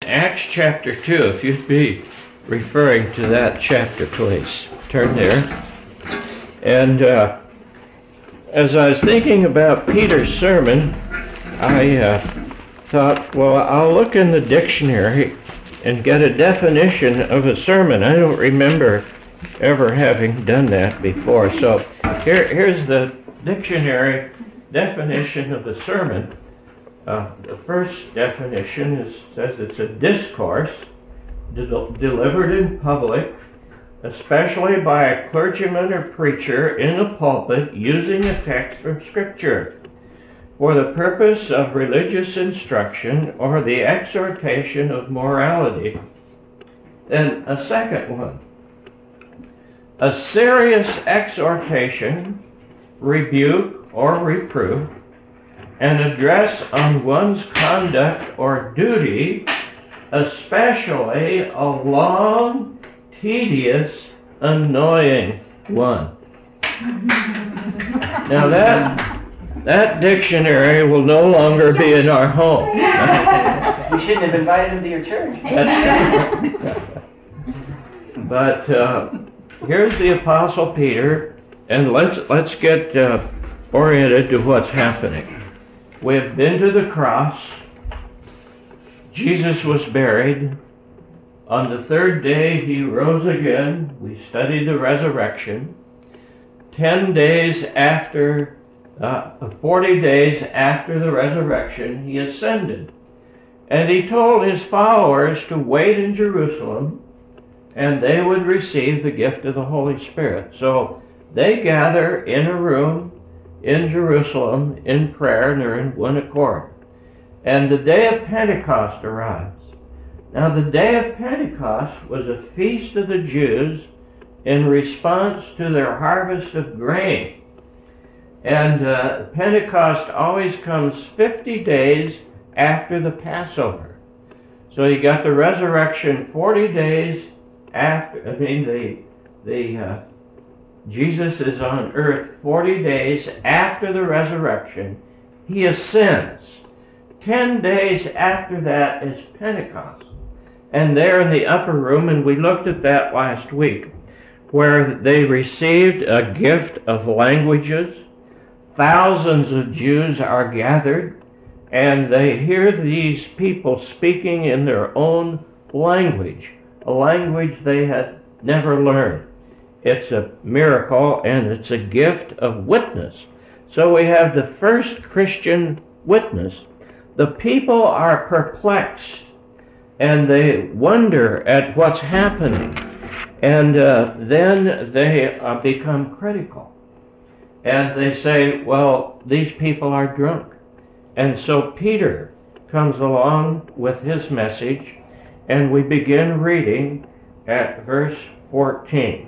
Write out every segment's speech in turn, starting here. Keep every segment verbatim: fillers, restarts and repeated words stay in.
Acts chapter two, if you'd be referring to that chapter, please. Turn there. And uh, as I was thinking about Peter's sermon, I uh, thought, well, I'll look in the dictionary and get a definition of a sermon. I don't remember ever having done that before. So here, here's the dictionary definition of the sermon. Uh, the first definition is, says it's a discourse de- delivered in public, especially by a clergyman or preacher in a pulpit using a text from Scripture for the purpose of religious instruction or the exhortation of morality. Then a second one, a serious exhortation, rebuke, or reproof, an address on one's conduct or duty, especially a long, tedious, annoying one. Now that that dictionary will no longer be in our home. You shouldn't have invited him to your church. But uh, here's the Apostle Peter, and let's let's get uh, oriented to what's happening. We have been to the cross. Jesus was buried. On the third day he rose again. We studied the resurrection. Ten days after, uh, forty days after the resurrection, he ascended. And he told his followers to wait in Jerusalem, and they would receive the gift of the Holy Spirit. So they gather in a room in Jerusalem in prayer, and they're in one accord. And the day of Pentecost arrives. Now the day of Pentecost was a feast of the Jews in response to their harvest of grain. And uh, Pentecost always comes fifty days after the Passover. So you got the resurrection forty days after, I mean the, the uh, Jesus is on earth forty days after the resurrection. He ascends. Ten days after that is Pentecost. And there in the upper room, and we looked at that last week, where they received a gift of languages. Thousands of Jews are gathered, and they hear these people speaking in their own language, a language they had never learned. It's a miracle, and it's a gift of witness. So we have the first Christian witness. The people are perplexed, and they wonder at what's happening. And uh, then they uh, become critical. And they say, well, these people are drunk. And so Peter comes along with his message, and we begin reading at verse fourteen.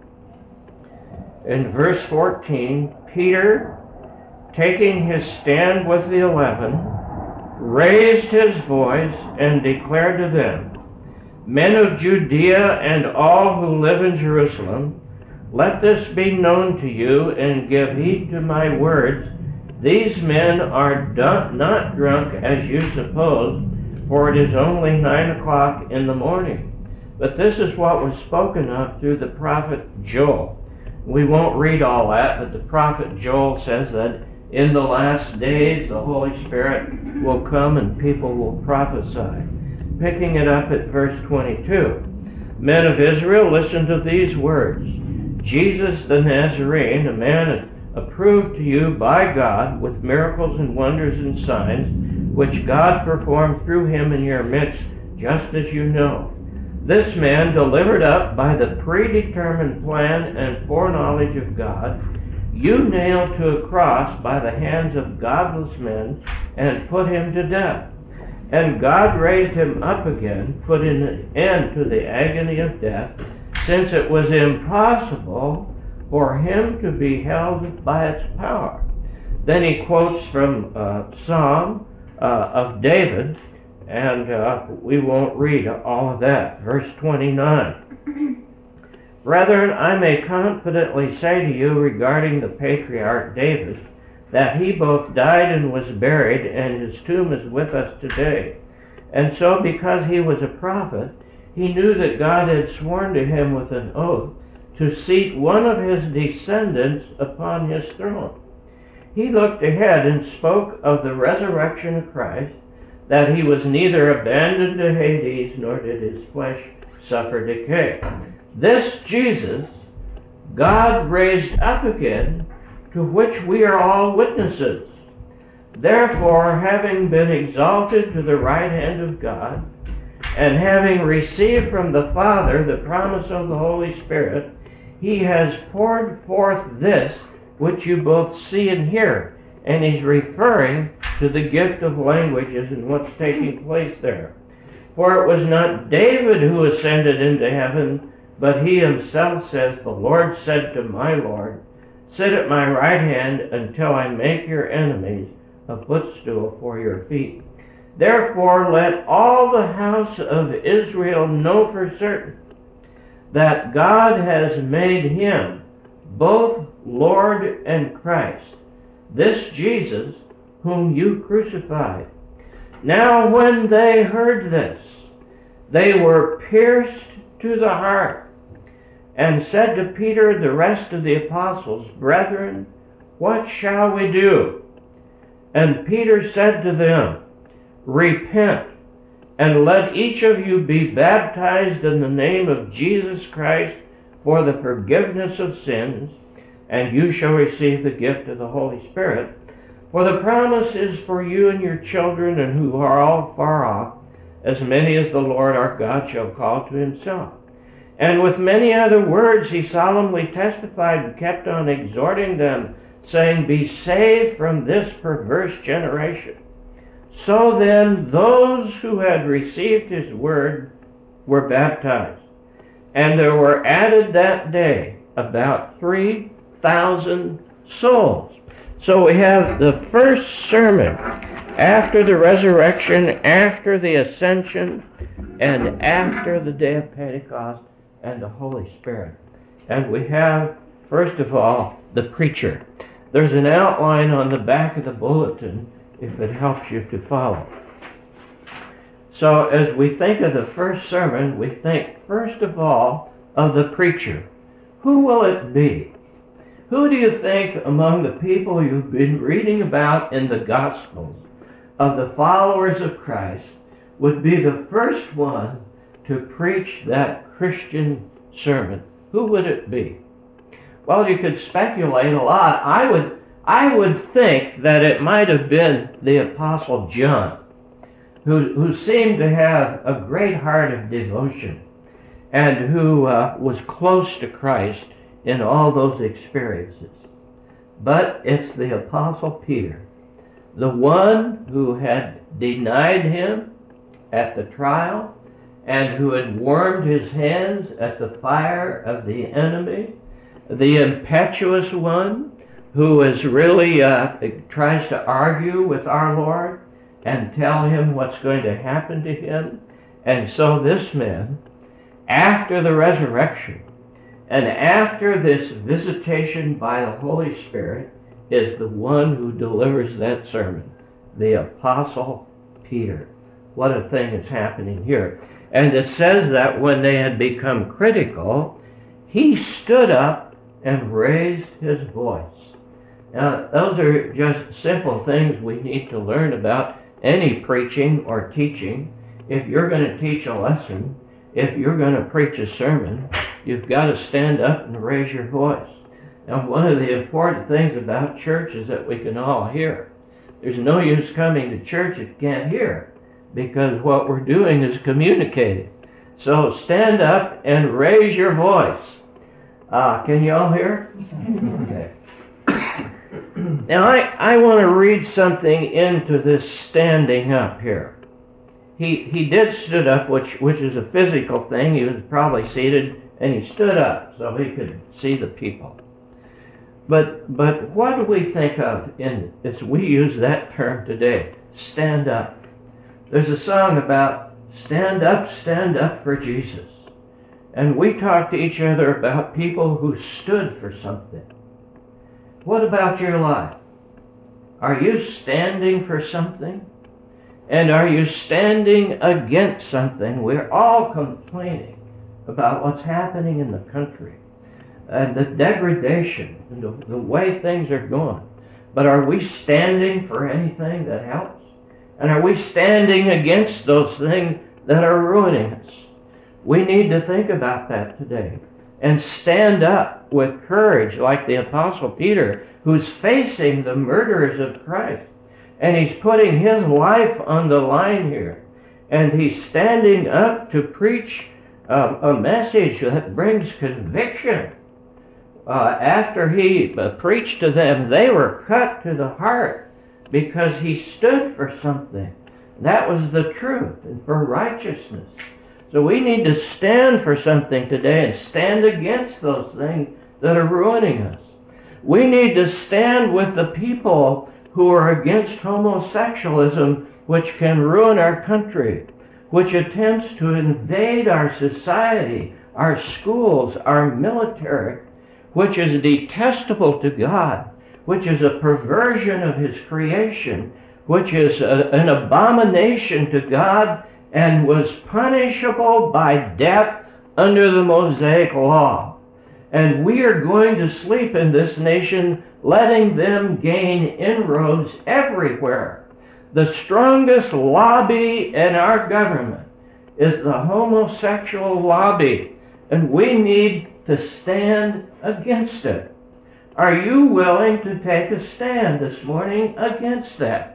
In verse fourteen, Peter, taking his stand with the eleven, raised his voice and declared to them, Men of Judea and all who live in Jerusalem, let this be known to you, and give heed to my words. These men are do- not drunk as you suppose, for it is only nine o'clock in the morning. But this is what was spoken of through the prophet Joel. We won't read all that, but the prophet Joel says that in the last days the Holy Spirit will come and people will prophesy. Picking it up at verse twenty-two. Men of Israel, listen to these words. Jesus the Nazarene, a man approved to you by God with miracles and wonders and signs, which God performed through him in your midst, just as you know. This man, delivered up by the predetermined plan and foreknowledge of God, you nailed to a cross by the hands of godless men and put him to death. And God raised him up again, put an end to the agony of death, since it was impossible for him to be held by its power. Then he quotes from a Psalm uh, of David, and uh, we won't read all of that. Verse twenty-nine. Brethren, I may confidently say to you regarding the patriarch David, that he both died and was buried, and his tomb is with us today. And so because he was a prophet, he knew that God had sworn to him with an oath to seat one of his descendants upon his throne. He looked ahead and spoke of the resurrection of Christ, that he was neither abandoned to Hades, nor did his flesh suffer decay. This Jesus God raised up again, to which we are all witnesses. Therefore, having been exalted to the right hand of God, and having received from the Father the promise of the Holy Spirit, he has poured forth this which you both see and hear. And he's referring to the gift of languages and what's taking place there. For it was not David who ascended into heaven, but he himself says, the Lord said to my Lord, sit at my right hand until I make your enemies a footstool for your feet. Therefore let all the house of Israel know for certain that God has made him both Lord and Christ, this Jesus whom you crucified. Now when they heard this, they were pierced to the heart, and said to Peter and the rest of the apostles, Brethren, what shall we do? And Peter said to them, Repent, and let each of you be baptized in the name of Jesus Christ for the forgiveness of sins, and you shall receive the gift of the Holy Spirit. For the promise is for you and your children, and who are all far off, as many as the Lord our God shall call to himself. And with many other words he solemnly testified and kept on exhorting them, saying, Be saved from this perverse generation. So then those who had received his word were baptized. And there were added that day about three thousand souls. So we have the first sermon after the resurrection, after the ascension, and after the day of Pentecost and the Holy Spirit. And we have, first of all, the preacher. There's an outline on the back of the bulletin if it helps you to follow. So as we think of the first sermon, we think first of all of the preacher. Who will it be? Who do you think among the people you've been reading about in the Gospels of the followers of Christ would be the first one to preach that Christian sermon? Who would it be? Well, you could speculate a lot. I would, I would think that it might have been the Apostle John, who, who seemed to have a great heart of devotion and who uh, was close to Christ in all those experiences. But it's the Apostle Peter, the one who had denied him at the trial and who had warmed his hands at the fire of the enemy, the impetuous one who is really uh, tries to argue with our Lord and tell him what's going to happen to him. And so this man, after the resurrection and after this visitation by the Holy Spirit, is the one who delivers that sermon, the Apostle Peter. What a thing is happening here. And it says that when they had become critical, he stood up and raised his voice. Now, those are just simple things we need to learn about any preaching or teaching. If you're going to teach a lesson, if you're going to preach a sermon, you've got to stand up and raise your voice. Now, one of the important things about church is that we can all hear. There's no use coming to church if you can't hear, because what we're doing is communicating. So stand up and raise your voice. Uh, can you all hear? Okay. Now, I, I want to read something into this standing up here. He he did stood up, which which is a physical thing. He was probably seated, and he stood up so he could see the people. But but what do we think of in as we use that term today? Stand up. There's a song about stand up, stand up for Jesus. And we talk to each other about people who stood for something. What about your life? Are you standing for something? And are you standing against something? We're all complaining about what's happening in the country and the degradation and the, the way things are going. But are we standing for anything that helps? And are we standing against those things that are ruining us? We need to think about that today and stand up with courage like the Apostle Peter, who's facing the murderers of Christ. And he's putting his life on the line here. And he's standing up to preach uh, a message that brings conviction. Uh, after he uh, preached to them, they were cut to the heart because he stood for something. That was the truth and for righteousness. So we need to stand for something today and stand against those things that are ruining us. We need to stand with the people who are against homosexualism, which can ruin our country, which attempts to invade our society, our schools, our military, which is detestable to God, which is a perversion of His creation, which is a, an abomination to God and was punishable by death under the Mosaic law. And we are going to sleep in this nation, letting them gain inroads everywhere. The strongest lobby in our government is the homosexual lobby, and we need to stand against it. Are you willing to take a stand this morning against that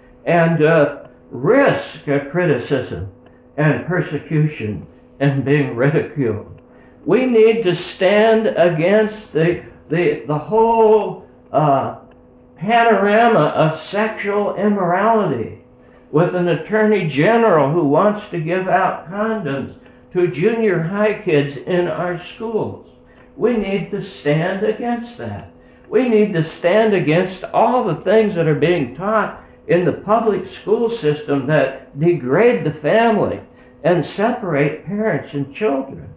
and uh, risk a criticism and persecution and being ridiculed? We need to stand against the the, the whole uh, panorama of sexual immorality, with an attorney general who wants to give out condoms to junior high kids in our schools. We need to stand against that. We need to stand against all the things that are being taught in the public school system that degrade the family and separate parents and children.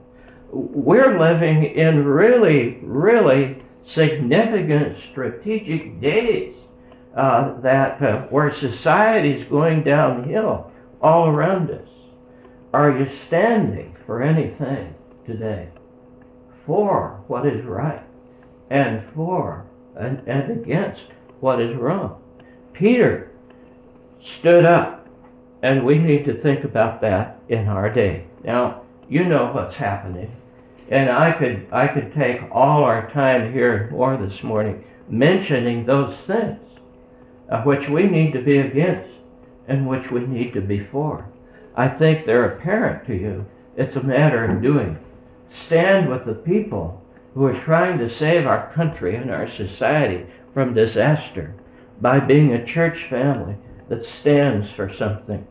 We're living in really, really significant strategic days uh, that uh, where society is going downhill all around us. Are you standing for anything today? For what is right and for and, and against what is wrong? Peter stood up, and we need to think about that in our day. Now, you know what's happening. And I could I could take all our time here more this morning mentioning those things uh, which we need to be against and which we need to be for. I think they're apparent to you. It's a matter of doing. Stand with the people who are trying to save our country and our society from disaster by being a church family that stands for something.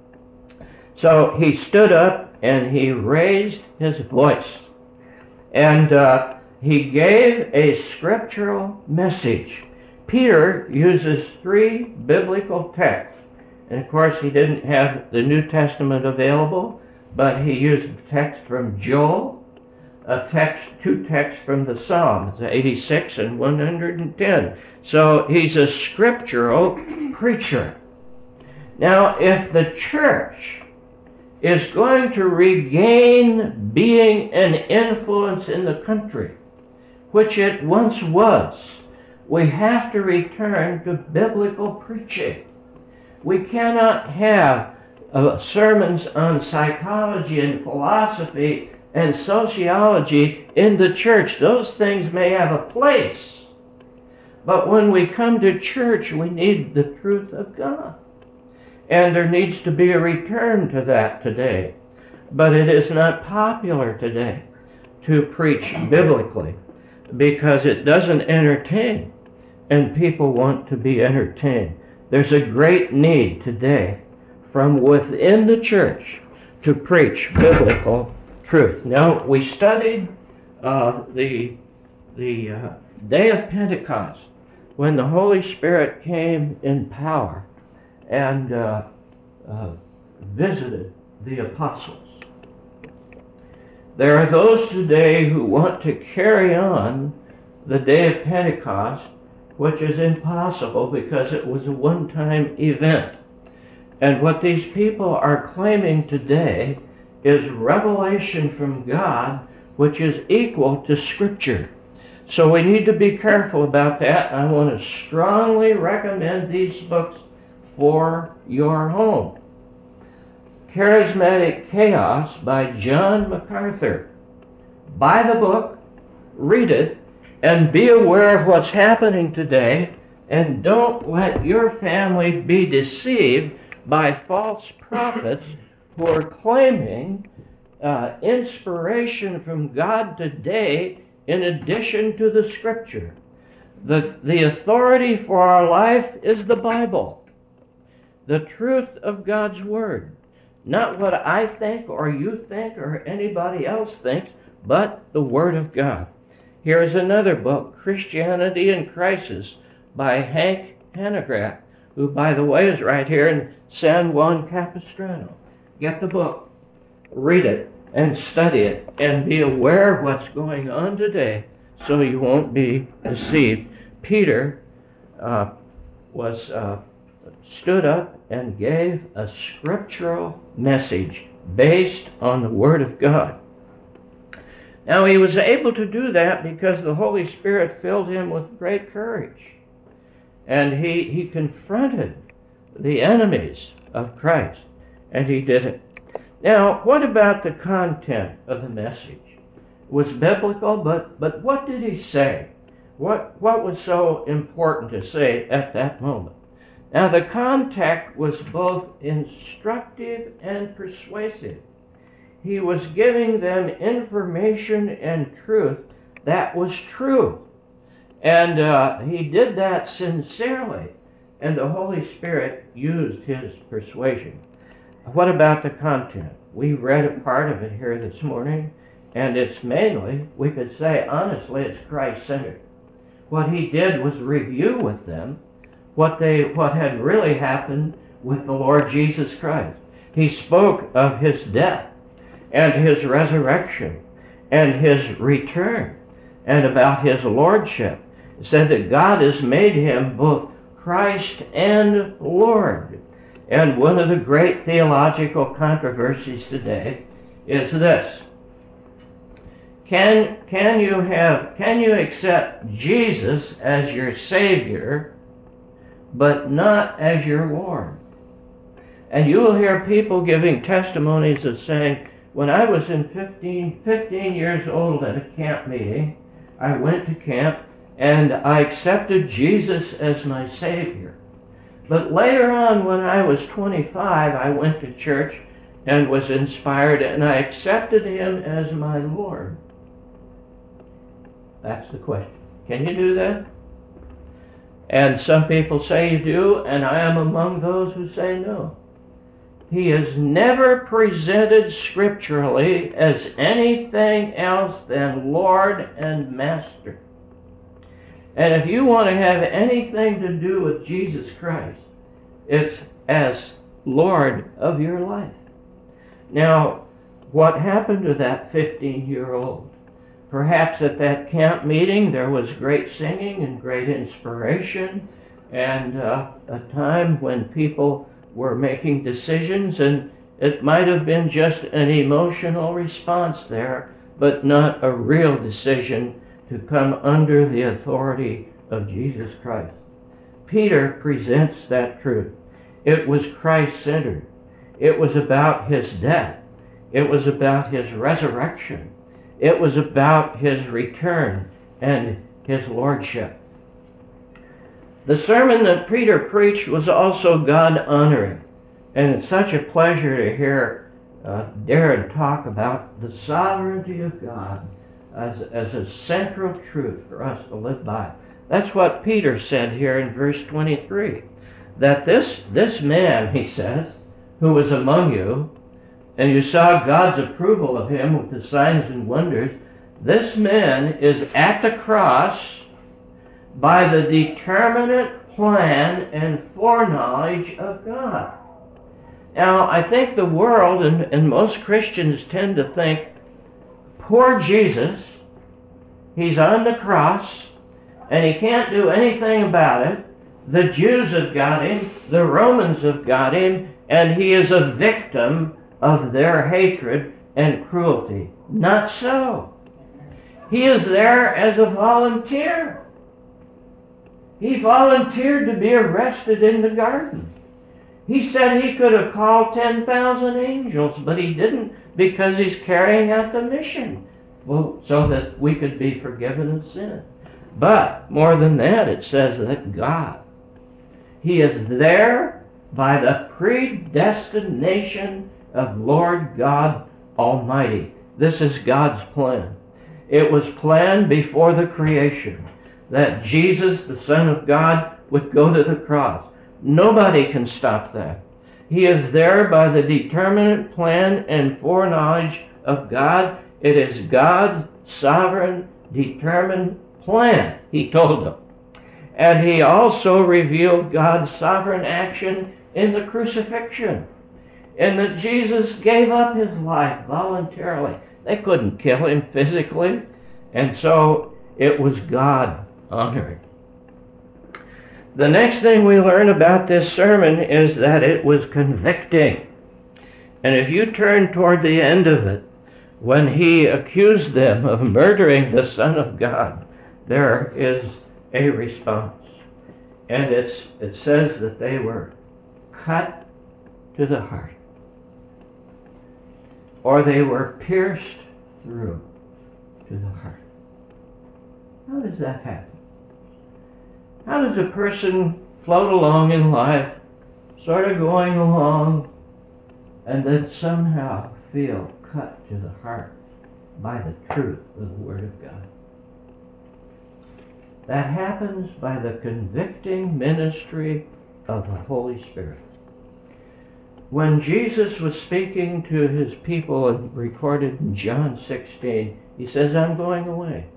So he stood up and he raised his voice. And uh, he gave a scriptural message. Peter uses three biblical texts. And of course, he didn't have the New Testament available, but he used a text from Joel, a text, two texts from the Psalms, eighty-six and one hundred ten. So he's a scriptural preacher. Now, if the church is going to regain being an influence in the country, which it once was, we have to return to biblical preaching. We cannot have uh, sermons on psychology and philosophy and sociology in the church. Those things may have a place. But when we come to church, we need the truth of God. And there needs to be a return to that today. But it is not popular today to preach biblically because it doesn't entertain, and people want to be entertained. There's a great need today from within the church to preach biblical truth. Now, we studied uh, the, the uh, day of Pentecost when the Holy Spirit came in power and uh, uh, visited the apostles. There are those today who want to carry on the day of Pentecost, which is impossible because it was a one-time event. And what these people are claiming today is revelation from God, which is equal to Scripture. So we need to be careful about that. I want to strongly recommend these books for your home. Charismatic Chaos by John MacArthur. Buy the book, read it, and be aware of what's happening today, and don't let your family be deceived by false prophets who are claiming uh, inspiration from God today in addition to the Scripture. The, the authority for our life is the Bible, the truth of God's Word. Not what I think or you think or anybody else thinks, but the Word of God. Here is another book, Christianity in Crisis, by Hank Hanegraaff, who, by the way, is right here in San Juan Capistrano. Get the book, read it, and study it, and be aware of what's going on today so you won't be deceived. Peter uh, was uh, stood up and gave a scriptural message based on the Word of God. Now, he was able to do that because the Holy Spirit filled him with great courage. And he, he confronted the enemies of Christ, and he did it. Now, what about the content of the message? It was biblical, but, but what did he say? What, what was so important to say at that moment? Now, the context was both instructive and persuasive. He was giving them information and truth that was true. And uh, he did that sincerely, and the Holy Spirit used his persuasion. What about the content? We read a part of it here this morning, and it's mainly, we could say honestly, it's Christ-centered. What he did was review with them what they what had really happened with the Lord Jesus Christ. He spoke of his death and his resurrection and his return, and about his lordship. It said that God has made him both Christ and Lord. And one of the great theological controversies today is this. Can, can you have, can you accept Jesus as your Savior, but not as your Lord? And you will hear people giving testimonies of saying, when I was in fifteen, fifteen years old at a camp meeting, I went to camp and I accepted Jesus as my Savior. But later on, when I was twenty-five, I went to church and was inspired, and I accepted him as my Lord. That's the question. Can you do that? And some people say you do, and I am among those who say no. He is never presented scripturally as anything else than Lord and Master. And if you want to have anything to do with Jesus Christ, it's as Lord of your life. Now, what happened to that fifteen-year-old? Perhaps at that camp meeting there was great singing and great inspiration, and uh, a time when people were making decisions, and it might have been just an emotional response there, but not a real decision to come under the authority of Jesus Christ. Peter presents that truth. It was Christ-centered. It was about his death. It was about his resurrection. It was about his return and his lordship. The sermon that Peter preached was also God-honoring. And it's such a pleasure to hear uh, Darren talk about the sovereignty of God as, as a central truth for us to live by. That's what Peter said here in verse twenty-three. That this, this man, he says, who was among you, and you saw God's approval of him with the signs and wonders, this man is at the cross by the determinate plan and foreknowledge of God. Now, I think the world and, and most Christians tend to think, poor Jesus, he's on the cross, and he can't do anything about it. The Jews have got him, the Romans have got him, and he is a victim of their hatred and cruelty. Not so. He is there as a volunteer. He volunteered to be arrested in the garden. He said he could have called ten thousand angels, but he didn't, because he's carrying out the mission, well, so that we could be forgiven of sin. But more than that, it says that God, he is there by the predestination of Lord God Almighty. This is God's plan. It was planned before the creation that Jesus, the Son of God, would go to the cross. Nobody can stop that. He is there by the determinate plan and foreknowledge of God. It is God's sovereign, determined plan, he told them. And he also revealed God's sovereign action in the crucifixion, in that Jesus gave up his life voluntarily. They couldn't kill him physically, and so it was God honored. The next thing we learn about this sermon is that it was convicting. And if you turn toward the end of it, when he accused them of murdering the Son of God, there is a response. And it's, it says that they were cut to the heart, or they were pierced through to the heart. How does that happen? How does a person float along in life, sort of going along, and then somehow feel cut to the heart by the truth of the Word of God? That happens by the convicting ministry of the Holy Spirit. When Jesus was speaking to his people, and recorded in John sixteen, he says, I'm going away.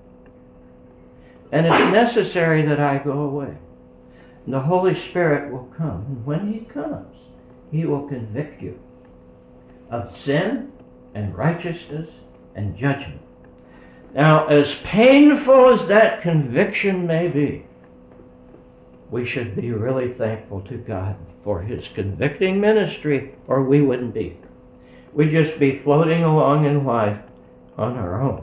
And it's necessary that I go away. And the Holy Spirit will come. And when he comes, he will convict you of sin and righteousness and judgment. Now, as painful as that conviction may be, we should be really thankful to God for his convicting ministry, or we wouldn't be. We'd just be floating along in life on our own.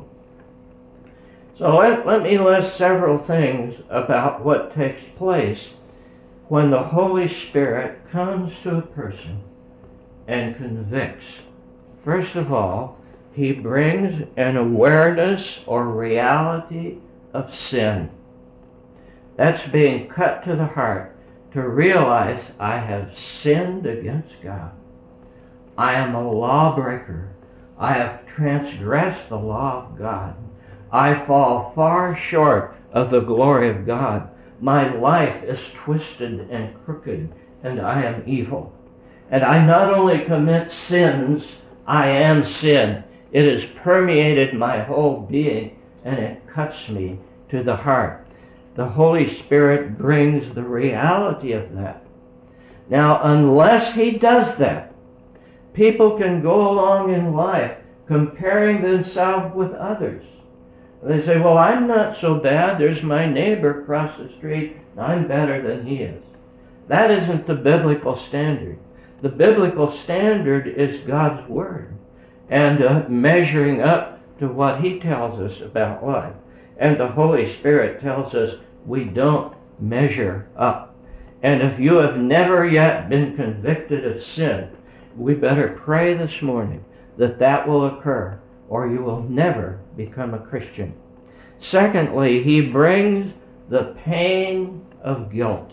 So let, let me list several things about what takes place when the Holy Spirit comes to a person and convicts. First of all, he brings an awareness or reality of sin. That's being cut to the heart, to realize I have sinned against God. I am a lawbreaker. I have transgressed the law of God. I fall far short of the glory of God. My life is twisted and crooked, and I am evil. And I not only commit sins, I am sin. It has permeated my whole being, and it cuts me to the heart. The Holy Spirit brings the reality of that. Now, unless he does that, people can go along in life comparing themselves with others. They say, well, I'm not so bad. There's my neighbor across the street. I'm better than he is. That isn't the biblical standard. The biblical standard is God's Word, and uh, measuring up to what he tells us about life. And the Holy Spirit tells us we don't measure up. And if you have never yet been convicted of sin, we better pray this morning that that will occur, or you will never become a Christian. Secondly, he brings the pain of guilt.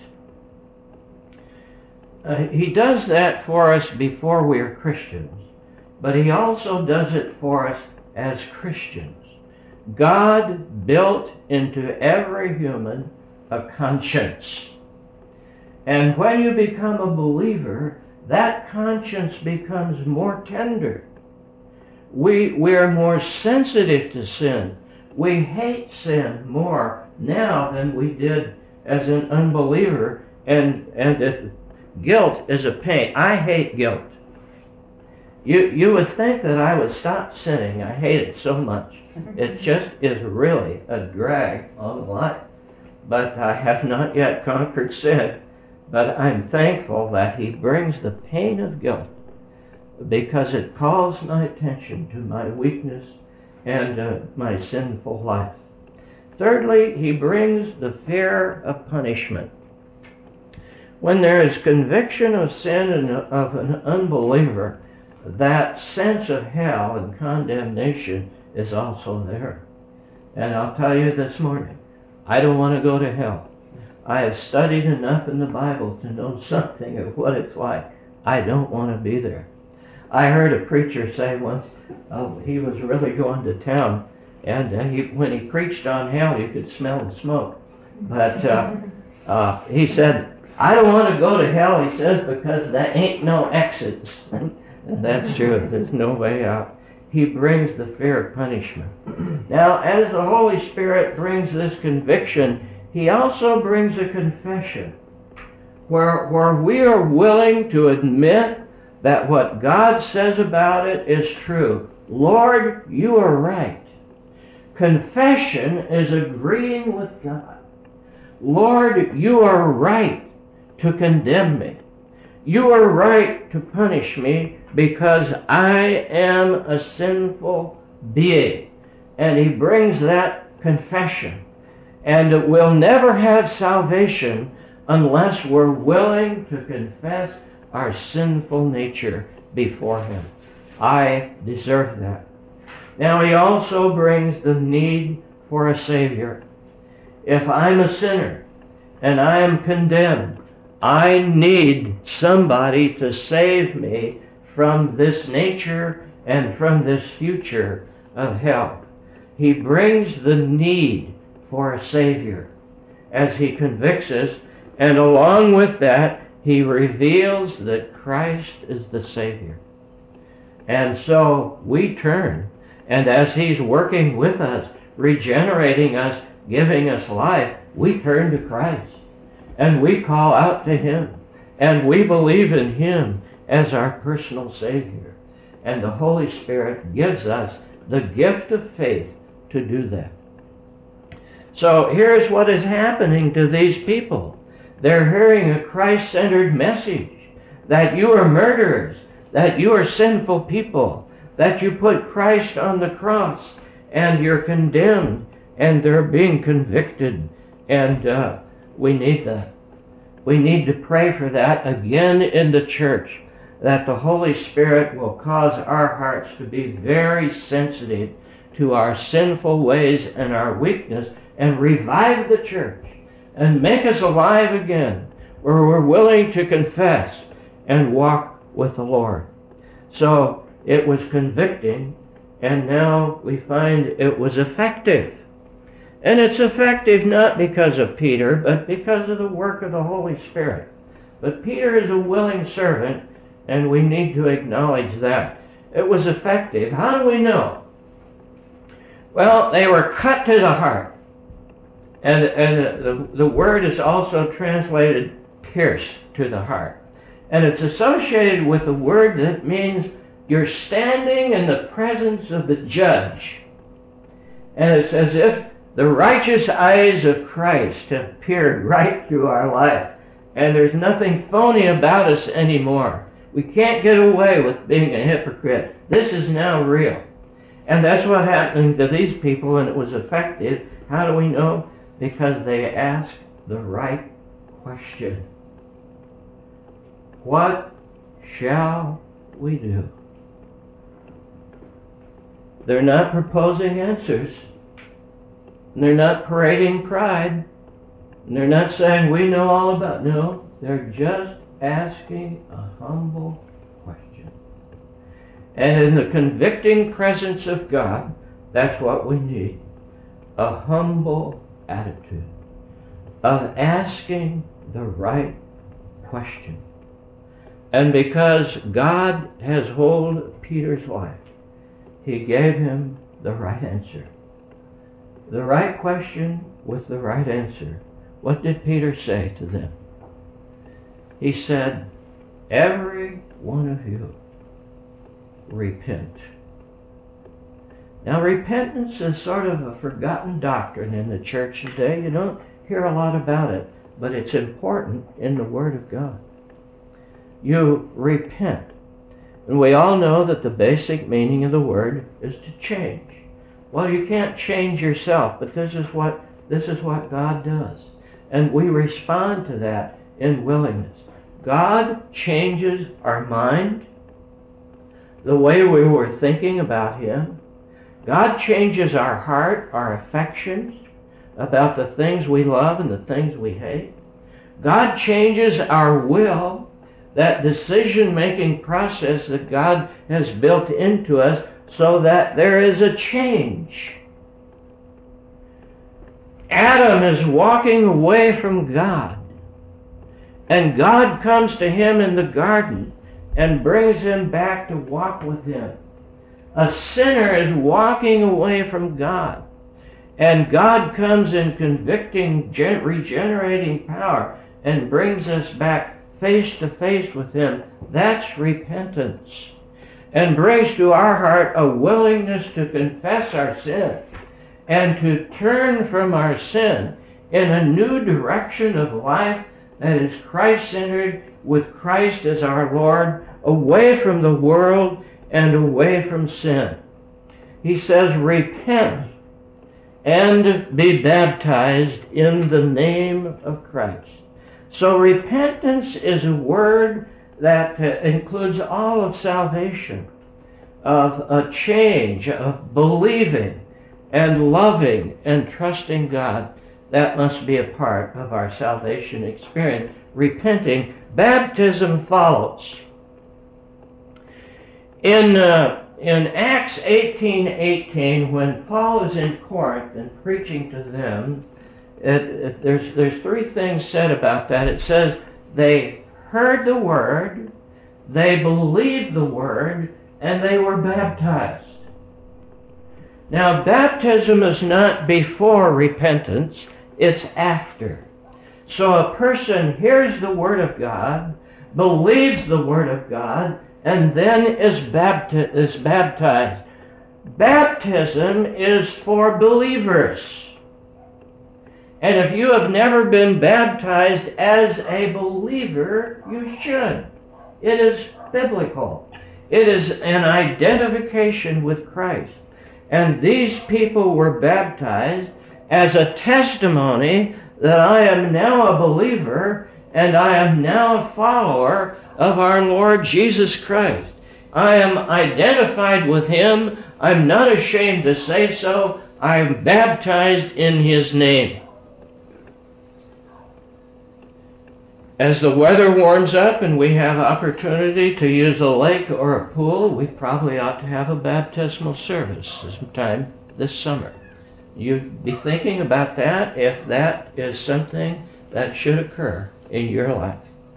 Uh, he does that for us before we are Christians, but he also does it for us as Christians. God built into every human a conscience. And when you become a believer, that conscience becomes more tender. We, we are more sensitive to sin. We hate sin more now than we did as an unbeliever, and, and it, guilt is a pain. I hate guilt. You, you would think that I would stop sinning. I hate it so much. It just is really a drag on life. But I have not yet conquered sin. But I'm thankful that he brings the pain of guilt because it calls my attention to my weakness and uh, my sinful life. Thirdly, he brings the fear of punishment. When there is conviction of sin and of an unbeliever, that sense of hell and condemnation is also there. And I'll tell you this morning, I don't want to go to hell. I have studied enough in the Bible to know something of what it's like. I don't want to be there. I heard a preacher say once, oh, he was really going to town, and uh, he, when he preached on hell, you could smell the smoke. But uh, uh, he said, I don't want to go to hell, he says, because there ain't no exits. And that's true. There's no way out. He brings the fear of punishment. Now, as the Holy Spirit brings this conviction, he also brings a confession where, where we are willing to admit that what God says about it is true. Lord, you are right. Confession is agreeing with God. Lord, you are right to condemn me. You are right to punish me because I am a sinful being. And he brings that confession. And we'll never have salvation unless we're willing to confess our sinful nature before him. I deserve that. Now he also brings the need for a Savior. If I'm a sinner and I am condemned, I need somebody to save me from this nature and from this future of hell. He brings the need for a Savior as he convicts us, and along with that, he reveals that Christ is the Savior. And so we turn, and as he's working with us, regenerating us, giving us life, we turn to Christ. And we call out to him. And we believe in him as our personal Savior. And the Holy Spirit gives us the gift of faith to do that. So here's what is happening to these people. They're hearing a Christ-centered message that you are murderers, that you are sinful people, that you put Christ on the cross and you're condemned and they're being convicted. And uh, we need that. We need to pray for that again in the church, that the Holy Spirit will cause our hearts to be very sensitive to our sinful ways and our weakness and revive the church and make us alive again, where we're willing to confess and walk with the Lord. So it was convicting, and now we find it was effective. And it's effective not because of Peter, but because of the work of the Holy Spirit. But Peter is a willing servant, and we need to acknowledge that. It was effective. How do we know? Well, they were cut to the heart. And, and the, the word is also translated pierced to the heart. And it's associated with a word that means you're standing in the presence of the judge. And it's as if the righteous eyes of Christ have peered right through our life. And there's nothing phony about us anymore. We can't get away with being a hypocrite. This is now real. And that's what happened to these people, and it was effective. How do we know? Because they asked the right question. What shall we do? They're not proposing answers. They're not parading pride. They're not saying we know all about. No, they're just asking a humble question. And in the convicting presence of God, that's what we need. A humble attitude of asking the right question. And because God has hold of Peter's life, he gave him the right answer. The right question with the right answer. What did Peter say to them? He said, every one of you repent. Now, repentance is sort of a forgotten doctrine in the church today. You don't hear a lot about it. but it's important in the Word of God. You repent. And we all know that the basic meaning of the word is to change. Well, you can't change yourself, but this is what this is what God does. And we respond to that in willingness. God changes our mind, the way we were thinking about Him. God changes our heart, our affections, about the things we love and the things we hate. God changes our will, that decision-making process that God has built into us, so that there is a change. Adam is walking away from God, and God comes to him in the garden and brings him back to walk with Him. A sinner is walking away from God, and God comes in convicting, regenerating power and brings us back face to face with Him. That's repentance, and brings to our heart a willingness to confess our sin and to turn from our sin in a new direction of life that is Christ-centered, with Christ as our Lord, away from the world and away from sin. He says, repent and be baptized in the name of Christ. So repentance is a word that uh, includes all of salvation, of a change, of believing and loving and trusting God. That must be a part of our salvation experience. Repenting. Baptism follows. In uh, in Acts eighteen eighteen, when Paul is in Corinth and preaching to them, It, it, there's there's three things said about that. It says they heard the word, they believed the word, and they were baptized. Now, baptism is not before repentance, it's after. So a person hears the word of God, believes the word of God, and then is, bapti- is baptized. Baptism is for believers. And if you have never been baptized as a believer, you should. It is biblical. It is an identification with Christ. And these people were baptized as a testimony that I am now a believer and I am now a follower of our Lord Jesus Christ. I am identified with Him. I'm not ashamed to say so. I am baptized in His name. As the weather warms up and we have opportunity to use a lake or a pool, we probably ought to have a baptismal service sometime this summer. You'd be thinking about that if that is something that should occur in your life.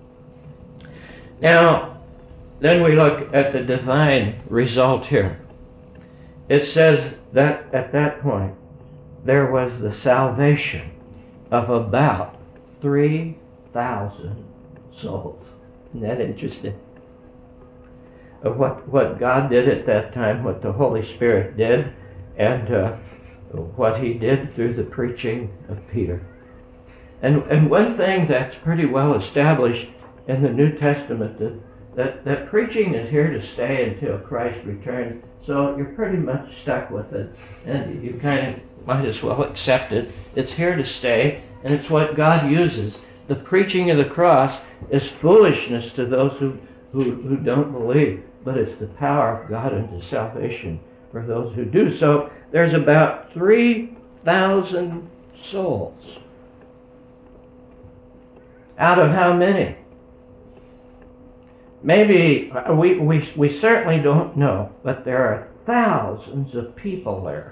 Now, then we look at the divine result here. It says that at that point there was the salvation of about three thousand souls. Isn't that interesting? Of what, what God did at that time, what the Holy Spirit did, and uh, what He did through the preaching of Peter. And and one thing that's pretty well established in the New Testament, that, that, that preaching is here to stay until Christ returns, so you're pretty much stuck with it, and you kind of might as well accept it. It's here to stay, and it's what God uses. The preaching of the cross is foolishness to those who, who, who don't believe, but it's the power of God unto salvation for those who do. So there's about three thousand souls. Out of how many? Maybe, we, we, we certainly don't know, but there are thousands of people there.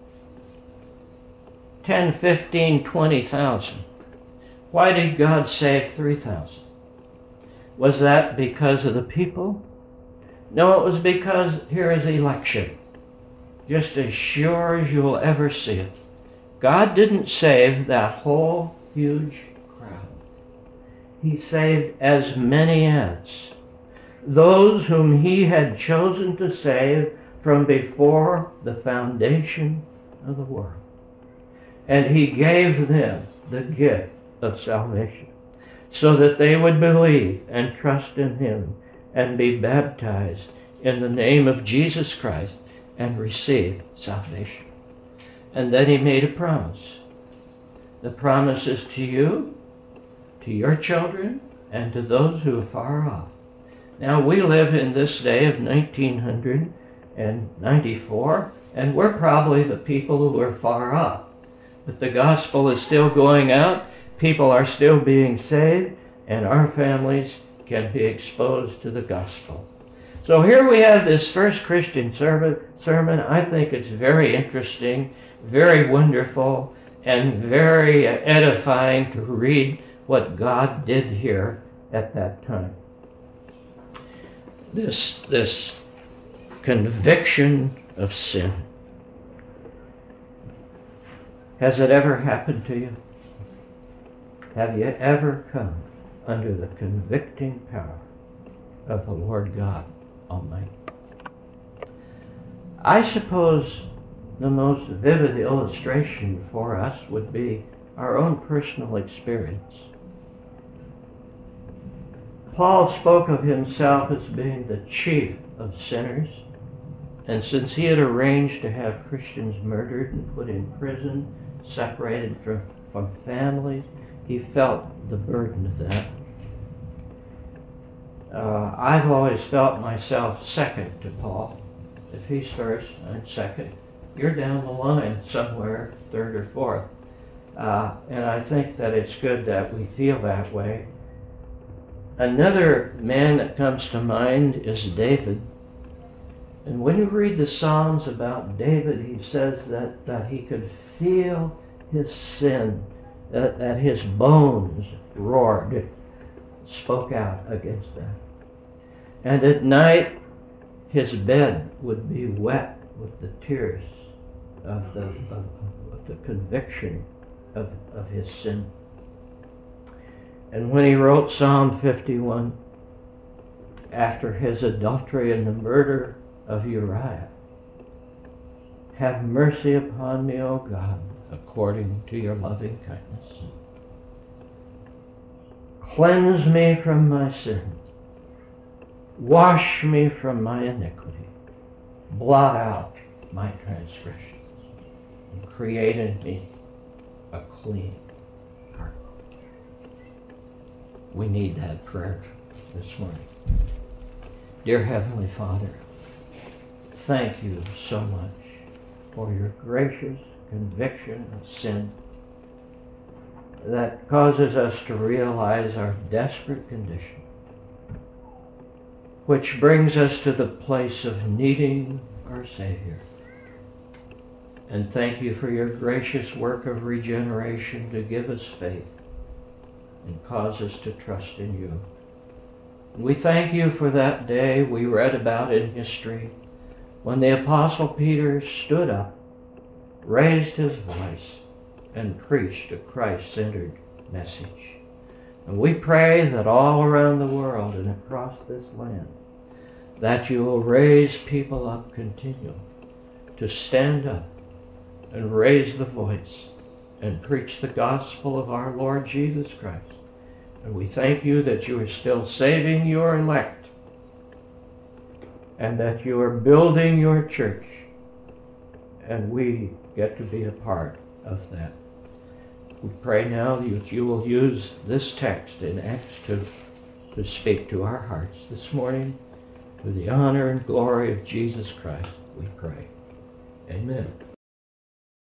ten, fifteen, twenty thousand. Why did God save three thousand? Was that because of the people? No, it was because here is election. Just as sure as you'll ever see it. God didn't save that whole huge crowd. He saved as many as those whom He had chosen to save from before the foundation of the world. And He gave them the gift of salvation, so that they would believe and trust in him and be baptized in the name of Jesus Christ and receive salvation. And then he made a promise. The promise is to you, to your children, and to those who are far off. Now, we live in this day of nineteen ninety-four, and we're probably the people who are far off. But the gospel is still going out, people are still being saved, and our families can be exposed to the gospel. So here we have this first Christian sermon. I think it's very interesting, very wonderful, and very edifying to read what God did here at that time. This, this conviction of sin. Has it ever happened to you? Have you ever come under the convicting power of the Lord God Almighty? I suppose the most vivid illustration for us would be our own personal experience. Paul spoke of himself as being the chief of sinners, and since he had arranged to have Christians murdered and put in prison, separated from, from families, he felt the burden of that. Uh, I've always felt myself second to Paul. If he's first, I'm second. You're down the line somewhere, third or fourth. Uh, and I think that it's good that we feel that way. Another man that comes to mind is David. And when you read the Psalms about David, he says that, that he could feel his sin, that, that his bones roared, spoke out against that. And at night, his bed would be wet with the tears of the, of, of the conviction of, of his sin. And when he wrote Psalm fifty-one, after his adultery and the murder of Uriah, have mercy upon me, O God, according to your loving kindness. Cleanse me from my sin. Wash me from my iniquity. Blot out my transgressions. And create in me a clean heart. We need that prayer this morning. Dear Heavenly Father, thank you so much for your gracious conviction of sin that causes us to realize our desperate condition, which brings us to the place of needing our Savior. And thank you for your gracious work of regeneration to give us faith and cause us to trust in you. And we thank you for that day we read about in history when the Apostle Peter stood up, raised his voice, and preached a Christ-centered message. And we pray that all around the world and across this land, that you will raise people up continually to stand up and raise the voice and preach the gospel of our Lord Jesus Christ. And we thank you that you are still saving your elect and that you are building your church, and we get to be a part of that. We pray now that you will use this text in Acts two to speak to our hearts this morning. To the honor and glory of Jesus Christ, we pray. Amen.